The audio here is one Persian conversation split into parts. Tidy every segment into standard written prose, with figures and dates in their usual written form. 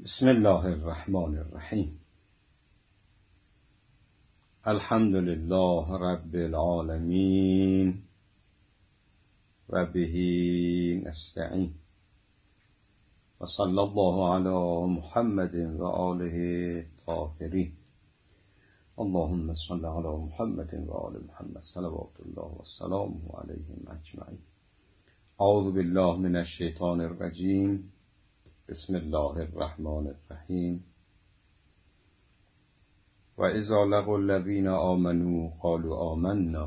بسم الله الرحمن الرحیم. الحمد لله رب العالمین و به نستعین و صلی الله علی محمد و آله الطاهرین. اللهم صل علی محمد و آل محمد صلوات الله و سلامه علیهم اجمعین. اعوذ بالله من الشیطان الرجیم. بسم الله الرحمن الرحیم. و اذا لقوا الذین آمنوا قالوا آمنا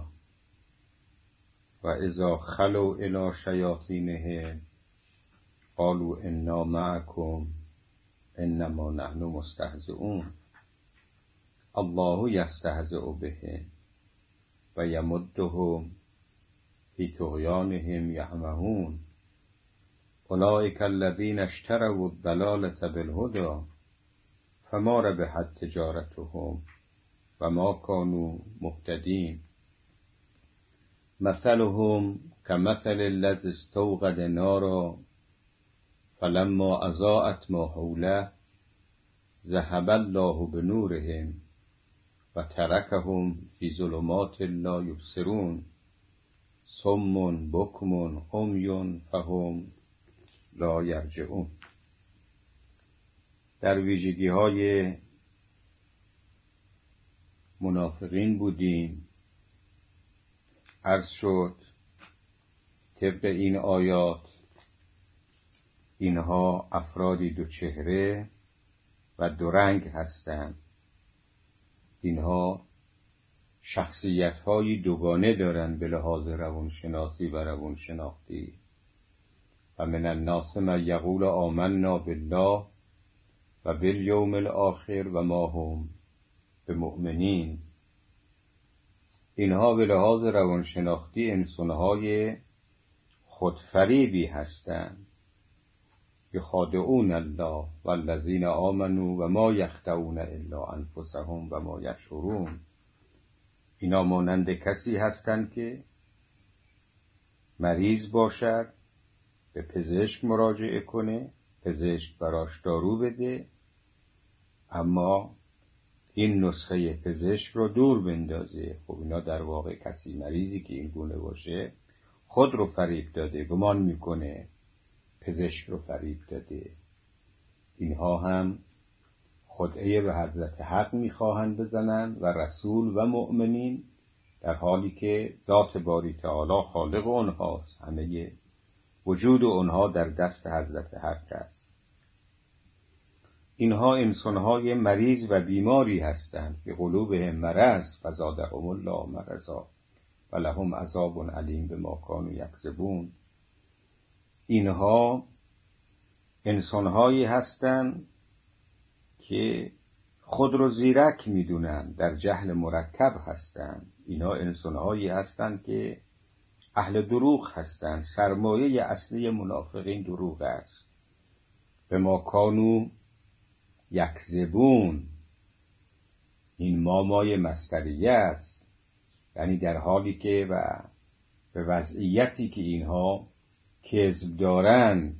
و اذا خلوا الی شیاطینهم قالوا انا معکم انما نحن مستهزئون. الله یستهزئ بهم و یمدهم فی طغیانهم یعمهون. اولئک الذین اشتروا الضلالة بالهدی فما ربحت تجارتهم و ما كانوا مهتدین. مثلهم كمثل الذی استوقد نارا فلما اضاءت ما حوله ذهب الله بنورهم و ترکهم فی ظلمات لا یبصرون صم بکم عمی فهم لا یرجعون. در ویژگی های منافقین بودیم. عرض شد طبق این آیات اینها افرادی دو چهره و دو رنگ هستند. اینها شخصیت های دوگانه دارند به لحاظ روانشناسی و روانشناختی. و من الناس من یقول آمنا بالله و بالیوم الاخر و ما هم بمؤمنین. اینها به لحاظ روانشناختی انسانهای خودفریبی هستند. یخادعون الله والذین آمنوا و ما یخدعون الا انفسهم و ما یشعرون. اینا مانند کسی هستند که مریض باشد، به پزشک مراجعه کنه، پزشک براش دارو بده، اما این نسخه پزشک رو دور بندازه. خب اینا در واقع کسی مریضی که این گونه باشه خود رو فریب داده، گمان میکنه پزشک رو فریب داده. اینها هم خدعه به حضرت حق میخواهند بزنند و رسول و مؤمنین، در حالی که ذات باری تعالی خالق اونهاست. همه وجود اونها در دست حضرت حق است. اینها انسانهای مریض و بیماری هستند که قلوبهم مرض فزادهم الله مرضا و لهم عذاب علیم بما کانوا یکذبون. اینها انسانهایی هستند که خود رو زیرک میدونند، در جهل مرکب هستند. اینها انسانهایی هستند که اهل دروغ هستند. سرمایه اصلی منافقین دروغ است. به ما کانوا یکذبون. این مامای مصدریه است، یعنی در حالی که و به وضعیتی که اینها کذب دارند،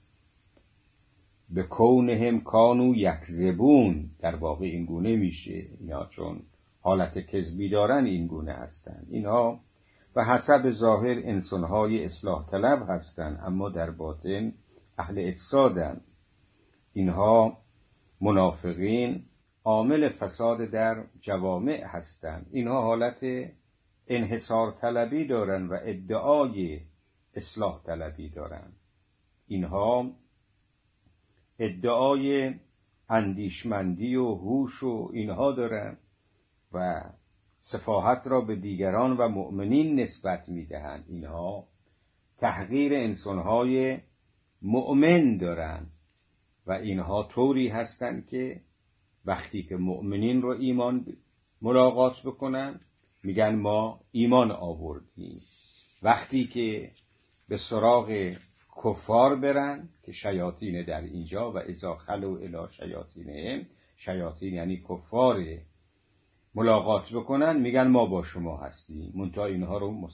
به کونهم کانوا یکذبون، در واقع این گونه میشه. اینا چون حالت کذبی دارن این گونه هستند. اینها و حسب ظاهر انسانهای اصلاح طلب هستند، اما در باطن اهل افسادند. اینها منافقین عامل فساد در جوامع هستند. اینها حالت انحصار طلبی دارند و ادعای اصلاح طلبی دارند. اینها ادعای اندیشمندی و هوش و اینها دارند و سفاهت را به دیگران و مؤمنین نسبت میدهند. اینها تحقیر انسانهای مؤمن دارند و اینها طوری هستند که وقتی که مؤمنین رو ایمان ملاقات بکنن میگن ما ایمان آوردیم. وقتی که به سراغ کفار برن که شیاطین در اینجا و اذا خلوا الی شیاطینهم، شیاطین یعنی کفار، ملاقات بکنن میگن ما با شما هستیم. منتها اینها رو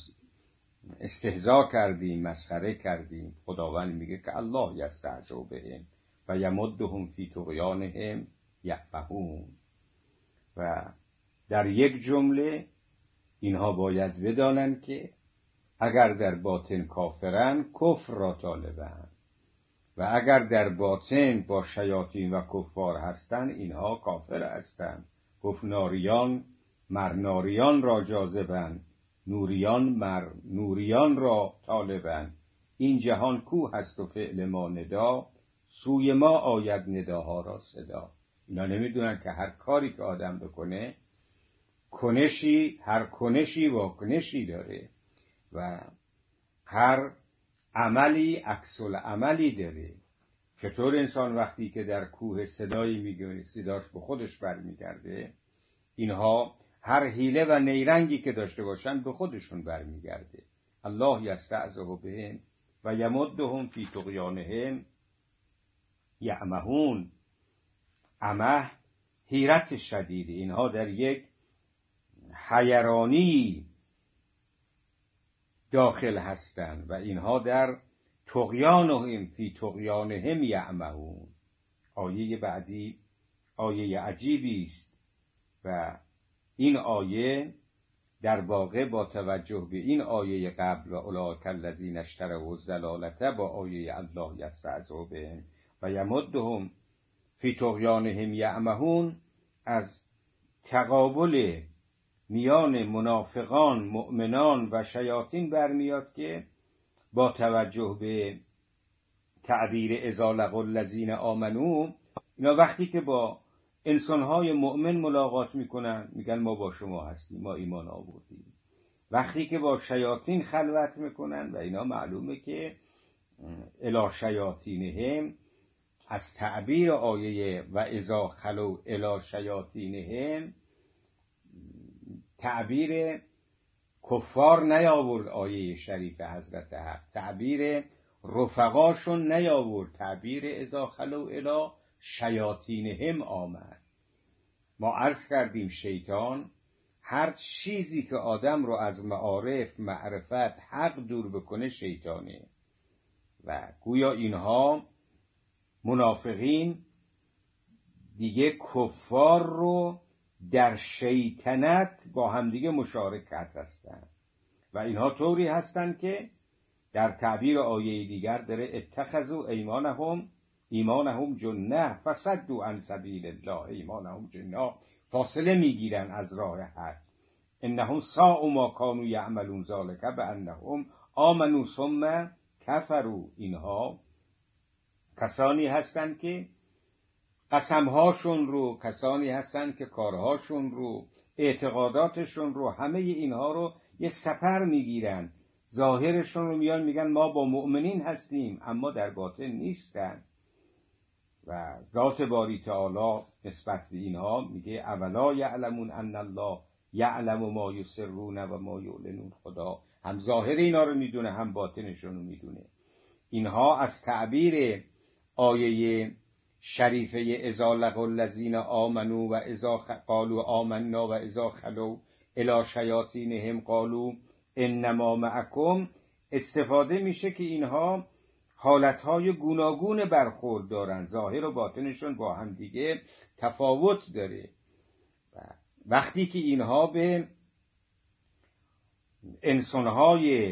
استهزا کردیم، مسخره کردیم. خداوند میگه که الله یستهزئ بهم و یمدهم فی طغیانهم یعمهون. و در یک جمله اینها باید بدانند که اگر در باطن کافرن کفر را طالبند و اگر در باطن با شیاطین و کفار هستند اینها کافر هستند. گفت ناریان مر ناریان را جاذبند، نوریان مر نوریان را طالبند. این جهان کو هست و فعل ما ندا، سوی ما آید نداها را صدا. اینا نمیدونن که هر کاری که آدم بکنه کنشی، هر کنشی واکنشی داره و هر عملی عکس العملی داره. چطور انسان وقتی که در کوه صدایی میگه صداش به خودش برمیگرده، اینها هر حیله و نیرنگی که داشته باشن به خودشون برمیگرده. الله یستعذ بهم و یمدهم فی طغیانهم یعمهون. عمه حیرت شدید، اینها در یک حیرانی داخل هستند و اینها در طغیانهم فی طغیانهم یعمهون. آیه بعدی آیه عجیبی است و این آیه در واقع با توجه به این آیه قبل و اولئک الذین اشتروا الضلالة با آیه الله یستعذ بهم و یمدهم فی طغیانهم یعمهون از تقابل میان منافقان، مؤمنان و شیاطین برمیاد که با توجه به تعبیر اذا لقوا الذین آمنوا، اینا وقتی که با انسانهای مؤمن ملاقات میکنن میگن ما با شما هستیم، ما ایمان آوردیم. وقتی که با شیاطین خلوت میکنن و اینا معلومه که الی شیاطینهم از تعبیر آیه و اذا خلوا الی شیاطینهم تعبیر کفار نیاورد آیه شریف حضرت حق، تعبیر رفقاشون نیاورد، تعبیر اذا خلوا الی شیاطینهم آمد. ما عرض کردیم شیطان هر چیزی که آدم رو از معارف، معرفت، حق دور بکنه شیطانه و گویا اینها منافقین دیگه کفار رو در شیطنت با همدیگه مشارکت هستند و اینها طوری هستند که در تعبیر آیه دیگر داره اتخذوا ایمانهم جنة فصدوا عن سبیل الله. ایمانهم جنة، فاصله میگیرن از راه حق. انهم ساء ما كانوا یعملون ذلک بانهم آمنوا ثم کفروا. اینها کسانی هستند که قسمهاشون رو، کسانی هستند که کارهاشون رو، اعتقاداتشون رو، همه اینها رو یه سپر میگیرن، ظاهرشون رو میان میگن ما با مؤمنین هستیم اما در باطن نیستن. و ذات باری تعالی نسبت به اینها میگه اولا یعلمون ان الله یعلم ما یسرون و ما یعلنون. خدا هم ظاهر اینا رو میدونه هم باطنشون رو میدونه. اینها از تعبیر آیه شریفه اذا لقوا الذین آمنوا و اذا قالوا آمنا و اذا خلوا الی شیاطینهم قالوا انما معکم استفاده میشه که اینها حالتهای گوناگون برخورد دارن، ظاهر و باطنشون با هم دیگه تفاوت داره. وقتی که اینها به انسانهای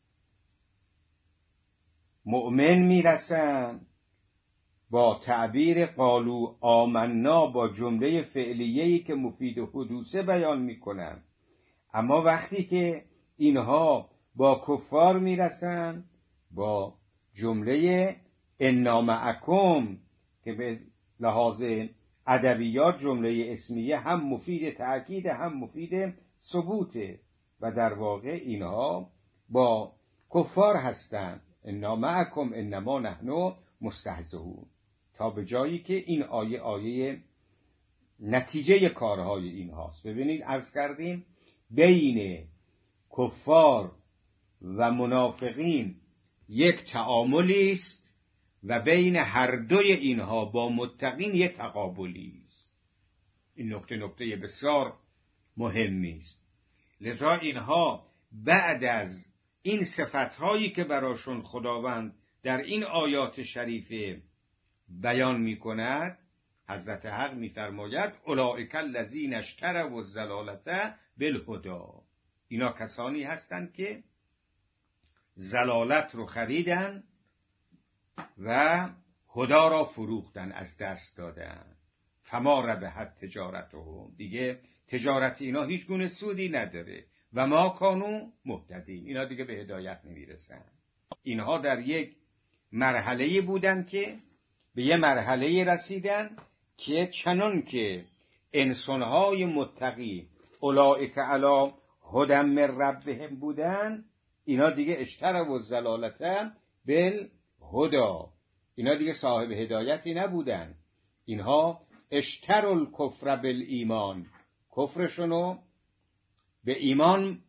مؤمن میرسن با تعبیر قالوا آمنا با جمله فعلیه‌ای که مفید حدوثه بیان میکنن، اما وقتی که اینها با کفار میرسن با جمله انا معکم که به لحاظ ادبیات جمله اسمیه هم مفید تأکید هم مفید ثبوته و در واقع اینها با کفار هستند. انا معکم انما نحن مستهزئون، تا به جایی که این آیه نتیجه کارهای این هاست. ببینید عرض کردیم بین کفار و منافقین یک تعاملی است و بین هر دوی اینها با متقین یک تقابلی است. این نکته بسیار مهمی است. لذا اینها بعد از این صفتهایی که براشون خداوند در این آیات شریفه بیان می کند، حضرت حق می فرماید اولئک الذین اشتروا الضلالة بالهدی، اینا کسانی هستند که ضلالت رو خریدن و هدی را فروختن، از دست دادن. فما ربحت تجارتهم، دیگه تجارت اینا هیچ گونه سودی نداره. و ما کانوا مهتدین، اینا دیگه به هدایت نمیرسن. اینها در یک مرحله بودن که به یه مرحله رسیدن که چنان که انسانهای متقی اولئک علی هدی من ربهم بودن، اینا دیگه اشتروا الضلالة بالهدی، اینا دیگه صاحب هدایتی نبودن. اینها اشتروا الکفر بالایمان، کفرشونو به ایمان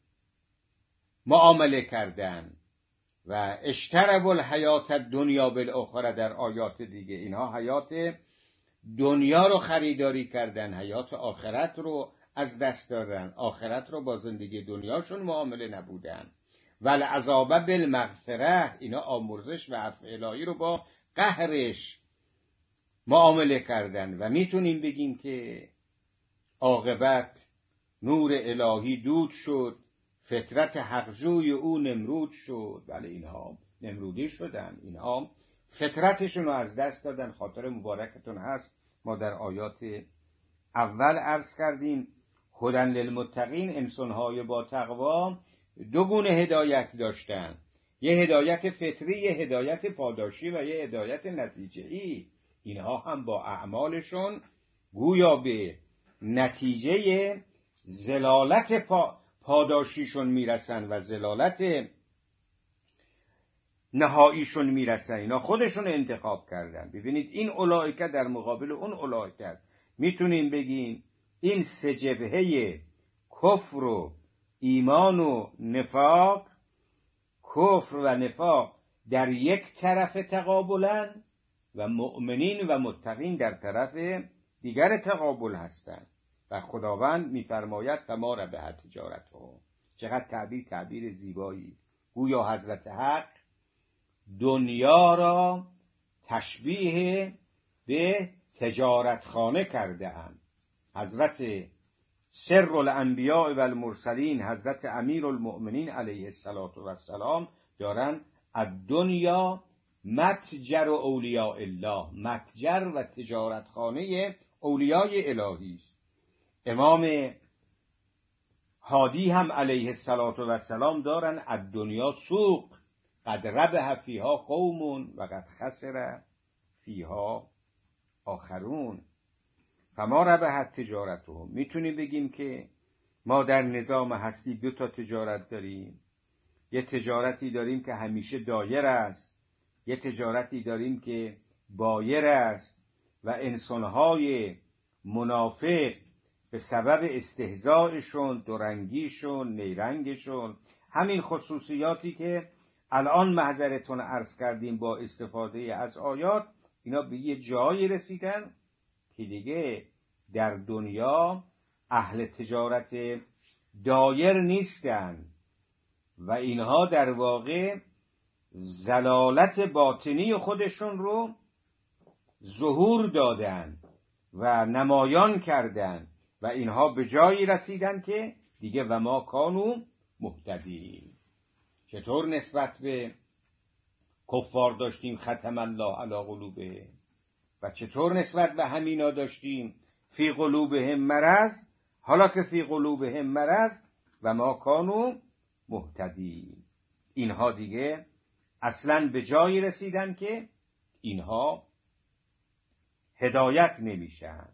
معامله کردن. و اشتروا الحیات الدنیا بالاخره، در آیات دیگه اینها حیات دنیا رو خریداری کردن، حیات آخرت رو از دست دادن، آخرت رو با زندگی دنیاشون معامله نبودن. والعذاب بالمغفره، اینا آمرزش و عفو الهی رو با قهرش معامله کردن. و میتونیم بگیم که عاقبت نور الهی دود شد، فطرت حقجوی او نمرود شد. بله، اینها نمرودی شدن، اینها فطرتشون رو از دست دادن. خاطر مبارکتون هست ما در آیات اول عرض کردیم هدی للمتقین، انسانهای با تقوا دو گونه هدایت داشتن، یه هدایت فطری، یه هدایت پاداشی و یه هدایت نتیجه‌ای. اینها هم با اعمالشون گویا به نتیجه زلالت پاداشیشون میرسن و زلالت نهاییشون میرسن. اینا خودشون انتخاب کردن. ببینید این اولئک در مقابل اون اولئک است. میتونیم بگیم این سه جبهه کفر و ایمان و نفاق، کفر و نفاق در یک طرف تقابلن و مؤمنین و متقین در طرف دیگر تقابل هستند. و خداوند میفرماید فما ربحت تجارتهم. چقدر تعبیر زیبایی. گویا حضرت حق دنیا را تشبیه به تجارتخانه کرده اند. حضرت سر الانبیاء و المرسلین، حضرت امیر المؤمنین علیه السلام دارن الدنیا متجر اولیاء الله، متجر و تجارتخانه اولیای الهی است. امام هادی هم علیه السلام دارن الدنیا سوق، قد ربح فیها قوم و قد خسر فیها آخرون. فما ربحت تجارتهم. میتونیم بگیم که ما در نظام هستی دو تا تجارت داریم. یه تجارتی داریم که همیشه دایر است، یه تجارتی داریم که بایر است. و انسانهای منافق به سبب استهزائشون، دورنگیشون، نیرنگشون، همین خصوصیاتی که الان محضرتون عرض کردیم با استفاده از آیات، اینا به یه جایی رسیدن که دیگه در دنیا اهل تجارت دایر نیستن و اینها در واقع زلالت باطنی خودشون رو ظهور دادن و نمایان کردن و اینها به جایی رسیدن که دیگه و ما کانوا مهتدین. چطور نسبت به کفار داشتیم ختم الله علی قلوبهم و چطور نسبت به همینا داشتیم فی قلوبهم مرض، حالا که فی قلوبهم مرض و ما کانوا مهتدین. اینها دیگه اصلاً به جایی رسیدن که اینها هدایت نمیشن.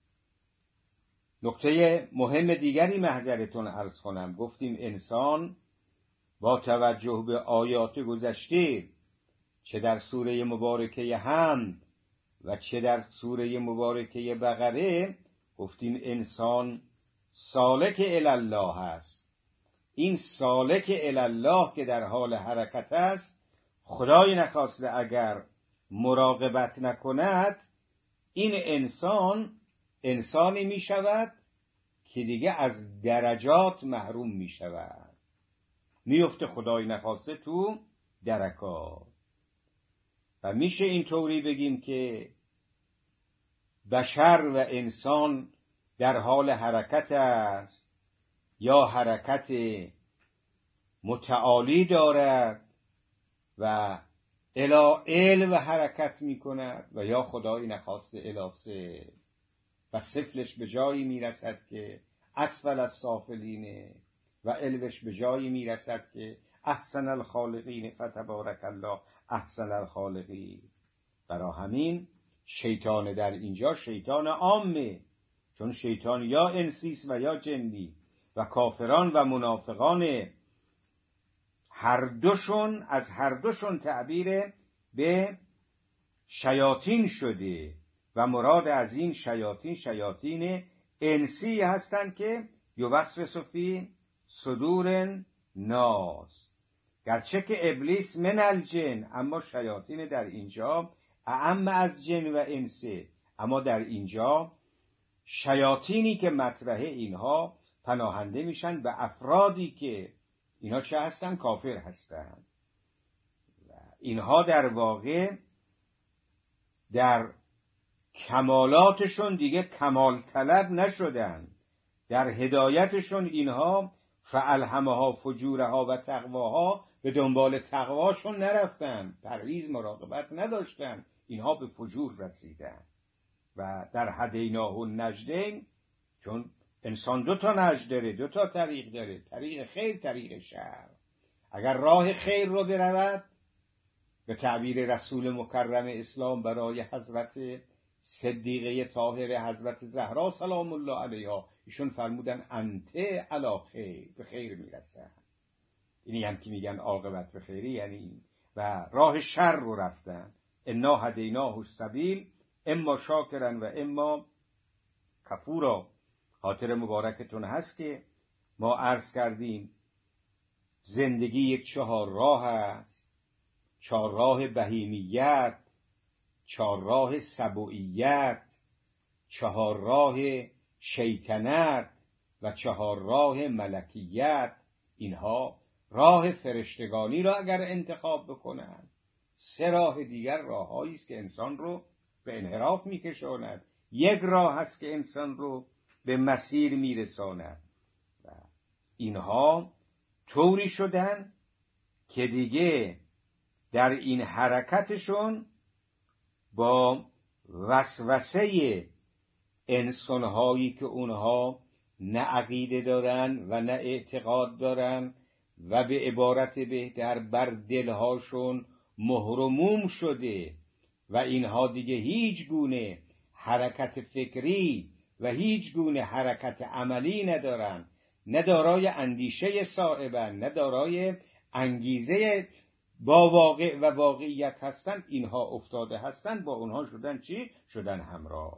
نکته مهم دیگری محضرتون عرض کنم. گفتیم انسان با توجه به آیات گذشته، چه در سوره مبارکه حمد و چه در سوره مبارکه بقره، گفتیم انسان سالک الی الله است. این سالک الی الله که در حال حرکت است، خدای نخواسته اگر مراقبت نکند، این انسان انسانی می شود که دیگه از درجات محروم می شود، می افته خدای نخواسته تو درکات. و میشه اینطوری بگیم که بشر و انسان در حال حرکت است یا حرکت متعالی دارد و الی علو حرکت می کند و یا خدایی نخواسته الی صفر و صفرش به جایی می رسد که اسفل السافلینه و علوش به جایی می رسد که احسن الخالقین فتبارک الله احسن الخالقین. برای همین شیطان در اینجا شیطان عامه، چون شیطان یا انسیست و یا جنی و کافران و منافقان هر دوشون از هر دوشون تعبیر به شیاطین شده و مراد از این شیاطین شیاطین انسی هستند که یوسوس فی صدور ناس، گرچه که ابلیس من الجن، اما شیاطین در اینجا اعم از جن و انسه، اما در اینجا شیاطینی که مطرحه اینها پناهنده میشن به افرادی که اینها چه هستن؟ کافر هستن. اینها در واقع در کمالاتشون دیگه کمال طلب نشدن، در هدایتشون اینها فالهمها فجورها و تقواها به دنبال تقواشون نرفتن، پرهیز مراقبت نداشتن، اینها به فجور رسیدن. و در هدیناه النجدین، چون انسان دو تا نجد داره، دو تا طریق داره، طریق خیر، طریق شر. اگر راه خیر رو برود، به تعبیر رسول مکرم اسلام برای حضرت صدیقه طاهره حضرت زهرا سلام الله علیها، ایشون فرمودن انت علی خیر، به خیر میرسن. اینی هم که میگن عاقبت به خیری، یعنی این. و راه شر رو رفتن. انا هدیناه السبیل اما شاکرا و اما کفورا. خاطر مبارکتون هست که ما عرض کردیم زندگی یک 4 راه است: 4 راه بهیمیت، 4 راه سبوعیت، 4 راه شیطنت و 4 راه ملکیت. اینها راه فرشتگانی را اگر انتخاب بکنند، 3 راه دیگر راههایی است که انسان رو به انحراف میکشاند. یک راه هست که انسان رو به مسیر میرساند و اینها طوری شدن که دیگه در این حرکتشون با وسوسه انسانهایی که اونها نه عقیده دارن و نه اعتقاد دارن و به عبارت بهتر بر دلهاشون مهر و موم شده و اینها دیگه هیچ گونه حرکت فکری و هیچ گونه حرکت عملی ندارن، نه دارای اندیشه صائبن، نه دارای انگیزه با واقع و واقعیت هستن. اینها افتاده هستن، با اونها شدن چی؟ شدن همراه.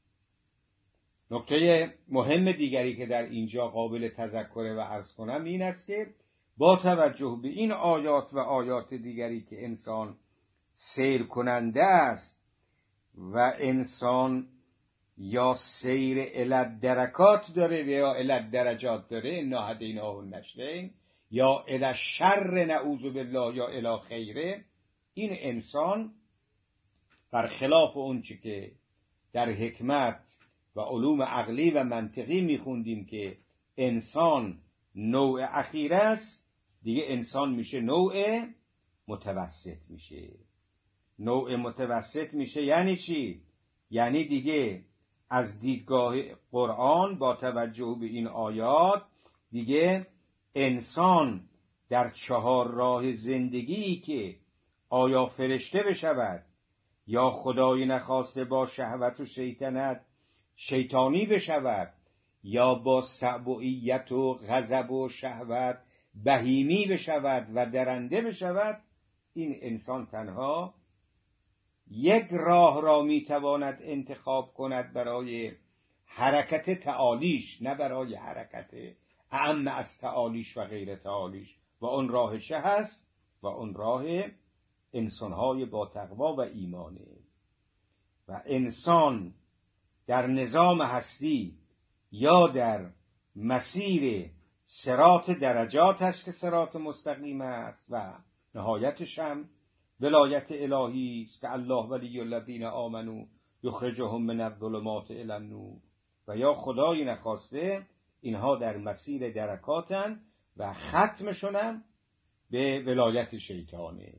نکته مهم دیگری که در اینجا قابل تذکره و عرض کنم این است که با توجه به این آیات و آیات دیگری که انسان سیر کننده است و انسان یا سیر الی درکات داره و یا الی درجات داره، انا هدیناه النجدین، یا الی شر نعوذ بالله یا الی خیره، این انسان برخلاف اون چی که در حکمت و علوم عقلی و منطقی میخوندیم که انسان نوع اخیر است، دیگه انسان میشه نوع متوسط میشه. نوع متوسط میشه یعنی چی؟ یعنی دیگه از دیدگاه قرآن با توجه به این آیات دیگه انسان در 4 راه زندگی که آیا فرشته بشود یا خدای نخواسته با شهوت و شیطنت شیطانی بشود یا با سبوعیت و غضب و شهوت بهیمی بشود و درنده بشود، این انسان تنها یک راه را میتواند انتخاب کند برای حرکت تعالیش، نه برای حرکت اعم از تعالیش و غیر تعالیش، و اون راه چه هست؟ و اون راه انسانهای با تقوا و ایمانه. و انسان در نظام هستی یا در مسیر صراط درجات است که صراط مستقیم است و نهایتش هم ولایت الهی است که الله ولی الذین آمنوا یخرجهم من الظلمات الی النور، و یا خدای نخواسته اینها در مسیر درکاتن و ختمشونم به ولایت شیطانه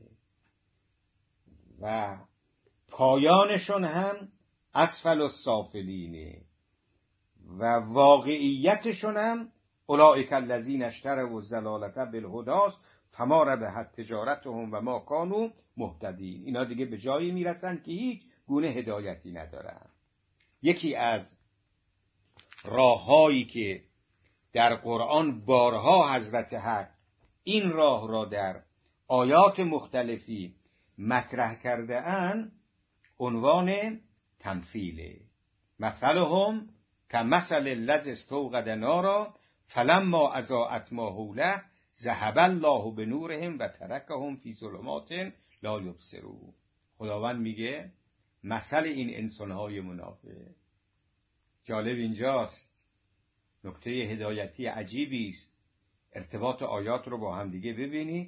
و پایانشون هم اسفل السافلینه و واقعیتشون هم اولئک الذین اشتروا الضلالة بالهدی فما ربحت تجارتهم و ما کانوا مهتدین. اینا دیگه به جایی میرسن که هیچ گونه هدایتی ندارن. یکی از راههایی که در قرآن بارها حضرت حق این راه را در آیات مختلفی مطرح کرده اند عنوان تمثیله. مثلهم کمثل الذی استوقد نارا فلما اضاءت ما حوله ذهب الله بنورهم و ترکهم فی ظلمات لا یبصرون. خداوند میگه مثل این انسانهای منافق. جالب اینجاست، نکته هدایتی عجیبی است. ارتباط آیات رو با هم دیگه ببینید.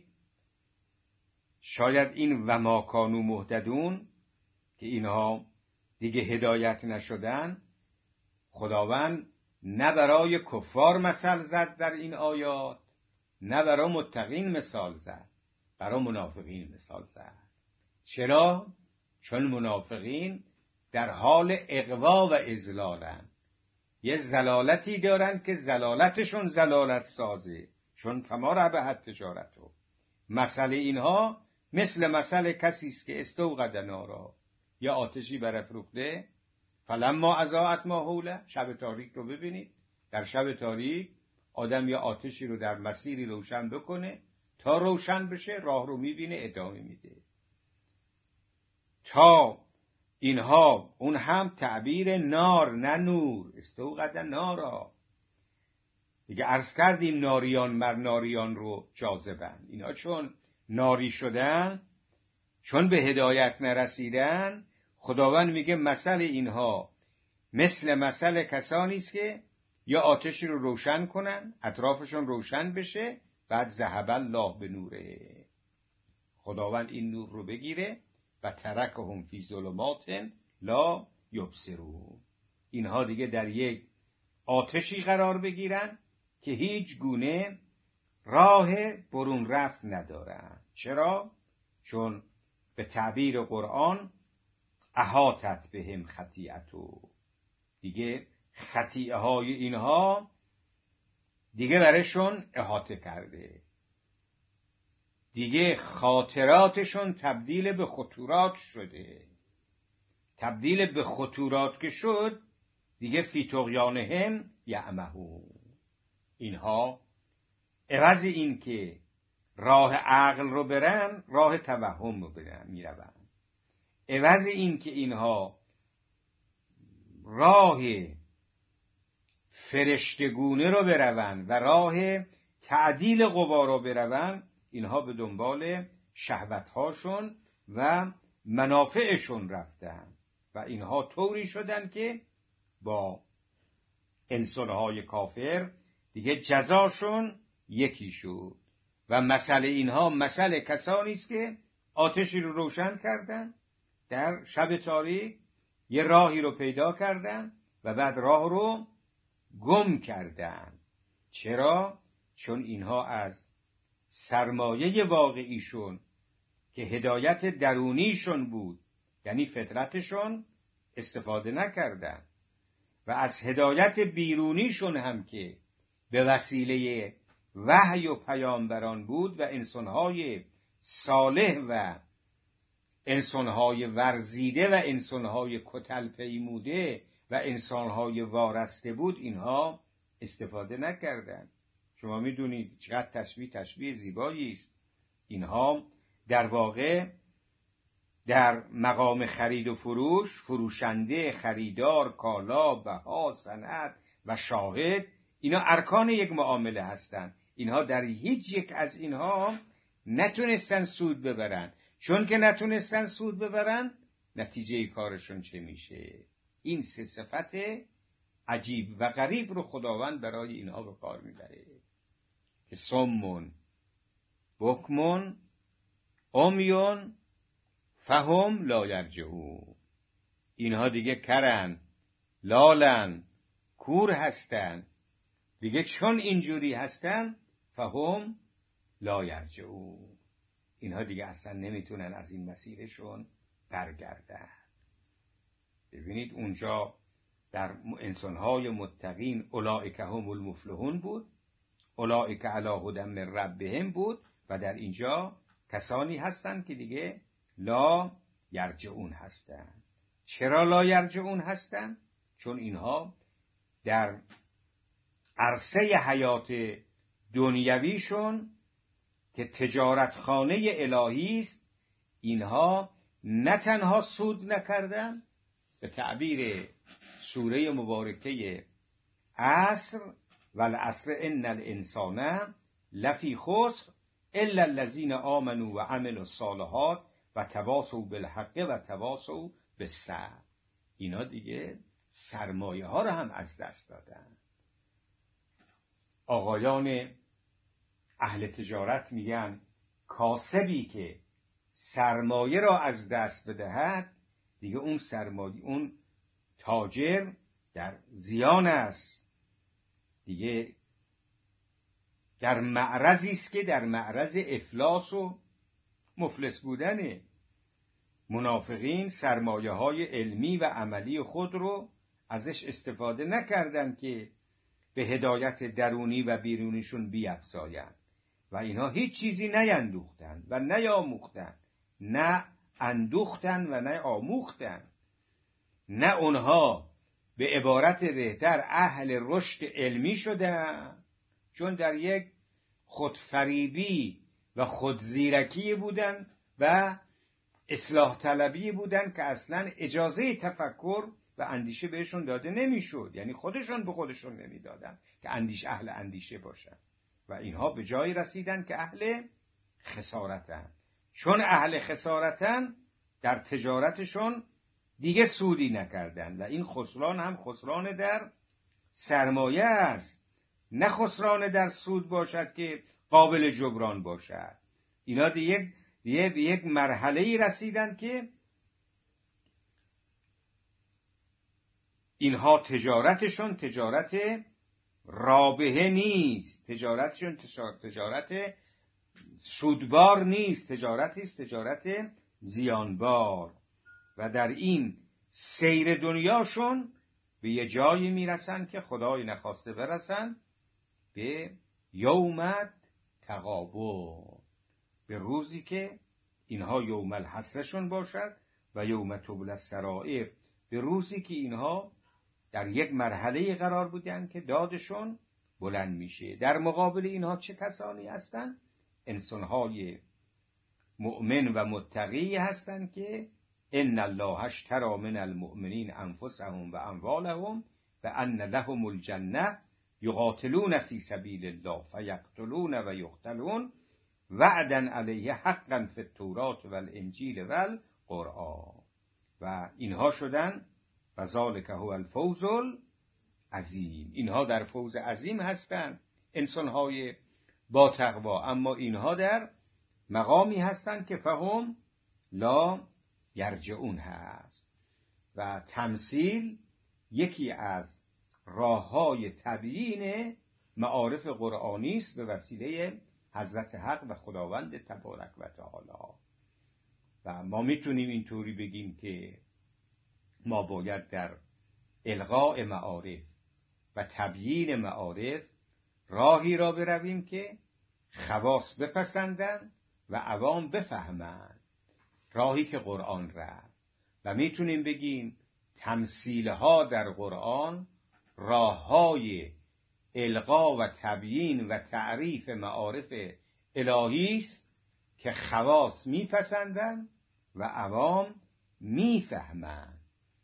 شاید این و ما کانوا مهتدون که اینها دیگه هدایت نشدن، خداوند نه برای کفار مثل زد در این آیات، نه برای متقین مثال زد، برای منافقین مثال زد. چرا؟ چون منافقین در حال اغوا و اضلالن. یه زلالتی دارن که زلالتشون زلالت سازه، چون فما ربحت تجارتو. مثل اینها مثل کسی است که استوقد نارا، یا آتشی برافروخته، فلما اضاءت ما حوله. شب تاریک رو ببینید، در شب تاریک آدم یا آتشی رو در مسیری روشن بکنه، تا روشن بشه راه رو میبینه، ادامه میده. تا اینها، اون هم تعبیر نار نه نور، استوقد نارا. دیگه عرض کردیم ناریان مر ناریان رو جاذبن. اینا چون ناری شدن، چون به هدایت نرسیدن، خداوند میگه مثل اینها مثل کسانی است که یا آتشی رو روشن کنن، اطرافشون روشن بشه، بعد ذهب الله به نوره، خداوند این نور رو بگیره و ترکهم فی ظلمات لا یبصرون. اینها دیگه در یک آتشی قرار بگیرن که هیچ گونه راه برون رفت ندارن. چرا؟ چون به تعبیر قرآن احاطت بهم خطیئتو، دیگه خطیئه های اینها دیگه برشون احاطه کرده، دیگه خاطراتشون تبدیل به خطورات شده. تبدیل به خطورات که شد، دیگه فی طغیانهم یعمهون. اینها عوض این که راه عقل رو برن، راه توهم رو برن میرون. عوض این که اینها راه فرشتگونه رو برون و راه تعدیل قوا رو برون، اینها به دنبال شهوتهاشون و منافعشون رفتن و اینها طوری شدن که با انسانهای کافر دیگه جزاشون یکی شد. و مثل اینها مثل کسانی است که آتشی رو روشن کردن، در شب تاریک یه راهی رو پیدا کردن و بعد راه رو گم کردن. چرا؟ چون اینها از سرمایه واقعیشون که هدایت درونیشون بود، یعنی فطرتشون، استفاده نکردن و از هدایت بیرونیشون هم که به وسیله وحی و پیامبران بود و انسانهای صالح و انسانهای ورزیده و انسانهای کتل پیموده و انسانهای وارسته بود، اینها استفاده نکردند. شما میدونید چقدر تشبیه زیبایی است. اینها در واقع در مقام خرید و فروش، فروشنده، خریدار، کالا، بها، صنعت و شاهد، اینا ارکان یک معامله هستند. اینها در هیچ یک از اینها نتونستن سود ببرن. چون که نتونستن سود ببرن، نتیجه کارشون چه میشه؟ این سه صفت عجیب و غریب رو خداوند برای اینها به کار میبره که صمون، بکمون، عمیون فهم لا یرجعون. اینها دیگه کرن، لالن، کور هستن دیگه، چون اینجوری هستن فهم لا یرجعون، اینها دیگه اصلا نمیتونن از این مسیرشون برگردن. ببینید اونجا در انسانهای متقین اولئک هم المفلحون بود، اولئک علی هدی من ربهم بود، و در اینجا کسانی هستند که دیگه لا یرجعون هستند. چرا لا یرجعون هستند؟ چون اینها در عرصه حیات دنیویشون که تجارت خانه الهی است، اینها نه تنها سود نکردن، به تعبیر سوره مبارکه عصر والعصر ان الانسان لفی خسر الا الذین آمنوا و عملوا الصالحات و تواصوا بالحق و تواصوا بالصبر. اینا دیگه سرمایه ها رو هم از دست دادن. آقایان اهل تجارت میگن کاسبی که سرمایه را از دست بدهد دیگه اون سرمایه، اون تاجر در زیان است، دیگه در معرضی است که در معرض افلاس و مفلس بودنه. منافقین سرمایه های علمی و عملی خود رو ازش استفاده نکردن که به هدایت درونی و بیرونیشون بیفزایند و اینها هیچ چیزی نیندوختند و نیاموختند، نه اندوختند و نه آموختند، نه اونها به عبارت بهتر اهل رشد علمی شدند، چون در یک خودفریبی و خودزیرکی بودند و اصلاح طلبی بودند که اصلا اجازه تفکر و اندیشه بهشون داده نمیشد، یعنی خودشون به خودشون نمیدادن که اهل اندیشه باشن، و اینها به جایی رسیدن که اهل خسارتن. چون اهل خسارتن در تجارتشون دیگه سودی نکردن و این خسران هم خسران در سرمایه است، نه خسران در سود باشد که قابل جبران باشد. اینا دیگه به یک مرحله‌ای رسیدن که اینها تجارتشون تجارت رابحه نیست، تجارتشون تجارت سودبار نیست، تجارتی است تجارت زیانبار، و در این سیر دنیاشون به یه جایی میرسن که خدای نخواسته برسن به یوم تغابن، به روزی که اینها یوم الحسرشون باشد و یوم تبلی السرائر، به روزی که اینها در یک مرحله قرار بودن که دادشون بلند میشه. در مقابل اینها چه کسانی هستند؟ انسانهای مؤمن و متقی هستند که ان الله اشتری من المؤمنین انفسهم و اموالهم و ان لهم الجنه یقاتلون فی سبیل الله فیقتلون و یقتلون وعدا علیه حقا فی التوراة و الانجیل و القرآن. و اینها شدن و ذالک هو الفوز العظیم، اینها در فوز عظیم هستند، انسانهای با تقوا، اما اینها در مقامی هستند که فهم لا یرجعون هست. و تمثیل یکی از راه‌های تبیین معارف قرآنی است به وسیله حضرت حق و خداوند تبارک و تعالی. و ما میتونیم اینطوری بگیم که ما باید در الغاء معارف و تبیین معارف راهی را برویم که خواص بپسندن و عوام بفهمند، راهی که قرآن رفت. و میتونیم بگیم تمثیلها در قرآن راههای الغا و تبیین و تعریف معارف الهی است که خواص میپسندن و عوام میفهمند.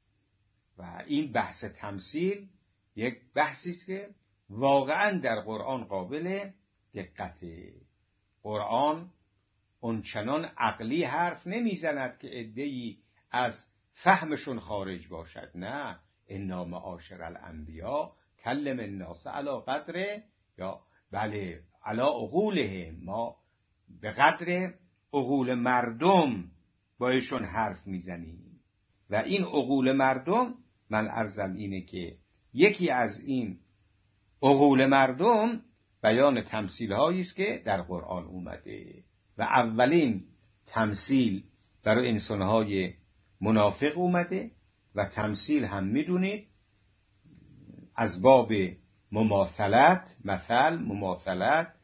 و این بحث تمثیل یک بحثی است که واقعا در قرآن قابل دقته. قرآن اونچنان عقلی حرف نمیزند که عده‌ای از فهمشون خارج باشد، نه، انا معاشر الانبیا کلم الناس علی قدر، یا بله علی عقولهم، ما به قدر عقول مردم بایشون حرف میزنیم. و این عقول مردم، من عرضم اینه که یکی از این عقول مردم بیان تمثیل هایی است که در قرآن اومده و اولین تمثیل برای انسان های منافق اومده و تمثیل هم میدونید از باب مماثلت، مماثلت،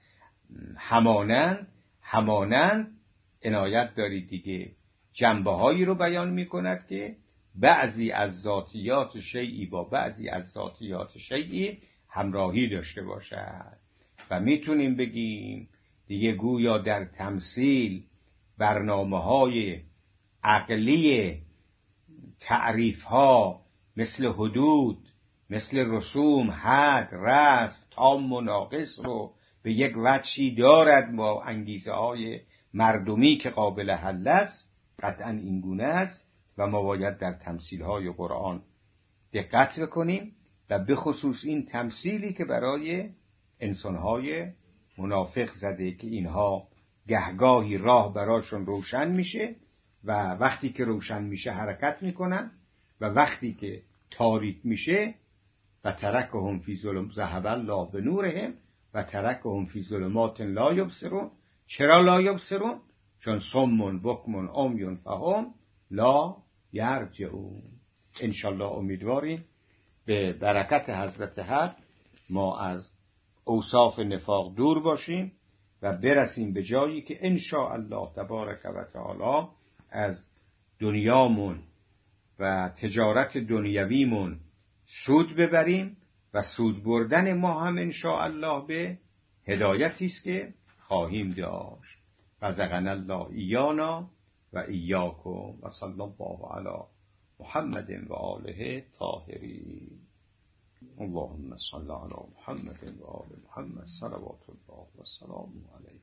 همانند عنایت دارید دیگه، جنبه هایی رو بیان می کند که بعضی از ذاتیات شیئی با بعضی از ذاتیات شیئی همراهی داشته باشد. و میتونیم بگیم دیگه گویا در تمثیل برنامه های عقلی تعریف ها مثل حدود، مثل رسوم، حد، رسم، تام و ناقص رو به یک وجهی دارد با انگیزه های مردمی که قابل حل است. قطعا این گونه است و ما باید در تمثیل های قرآن دقت بکنیم و به خصوص این تمثیلی که برای انسان های منافق زده که اینها گهگاهی راه براشون روشن میشه و وقتی که روشن میشه حرکت میکنن و وقتی که تاریک میشه و ترکهم فی ظلم ذهب الله بنورهم و ترکهم فی ظلمات لا یبصرون. چرا لا یبصرون؟ چون صم بکم عمی فهم لا یرجعون. انشالله امیدواریم به برکت حضرت حق ما از اوصاف نفاق دور باشیم و برسیم به جایی که انشاءالله تبارک و تعالی از دنیامون و تجارت دنیویمون سود ببریم و سود بردن ما هم انشاءالله به هدایتی است که خواهیم داشت. رزقنا الله ایانا و ایاکم و صلی الله علی محمد و آله طاهرین. اللهم صل علی محمد و آل محمد صلوات الله و سلام علیه.